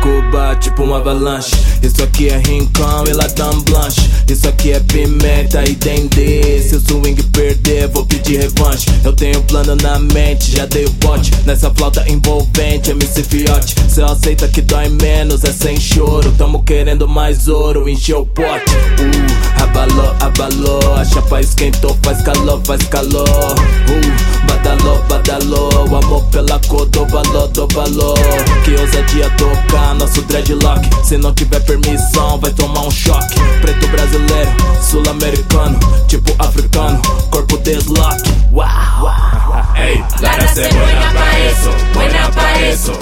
Cuba, tipo uma avalanche. Isso aqui é rincão e latão blanche. Isso aqui é pimenta e dendê. Se o swing perder, vou pedir revanche. Eu tenho plano na mente, já dei o pote nessa flauta envolvente, MC Fiote. Cê aceita que dói menos, é sem choro. Tamo querendo mais ouro, encheu o pote. Abalou, abalou, a chapa esquentou, faz calor, faz calor. Badalou, badalou, amor pela cor do valor, do valor. Que ousadia tocar nosso dreadlock. Se não tiver permissão, vai tomar um choque. Preto brasileiro, sul-americano, tipo africano, corpo deslock. Wow. Ey, la raza es buena pa' eso, buena pa' eso.